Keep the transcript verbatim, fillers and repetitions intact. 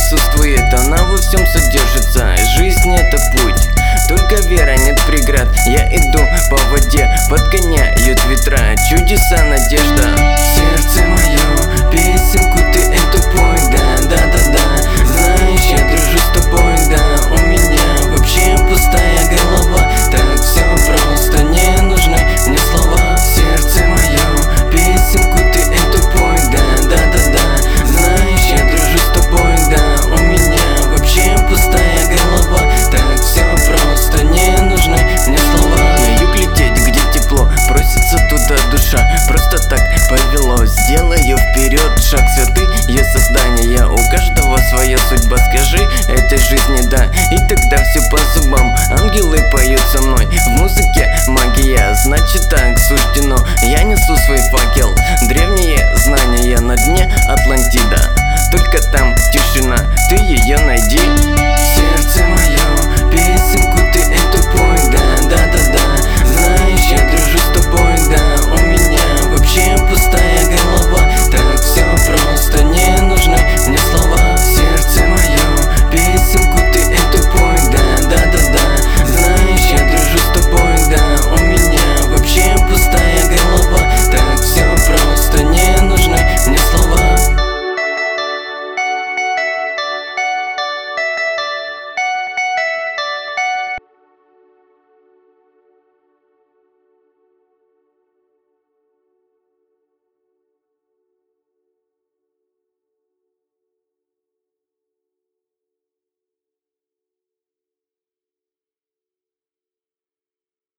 присутствует, она во всем содержится. Жизнь — это путь, только вера, нет преград. Я иду по воде, подгоняют ветра, чудеса, надежда. Сердце мое, песенку ты эту пой, да, да, да, да. Знаешь, я дружу с тобой, да. У меня вообще пустая голова, так все просто, не нужны мне слова. Сердце мое, песенку ты эту пой, да, да, да, да. Знаешь, я дружу с тобой, да. У меня вообще пустая голова, так все просто, не нужны мне слова. На юг лететь, где тепло, просится туда душа. Просто так повело, сделаю вперед шаг. Святые создания, у каждого своя судьба. Скажи этой жизни да, и тогда все по зубам. Ангелы поют со мной, в музыке магия, значит так суждено. Я несу свой факел, древние знания на дне Атлантиды.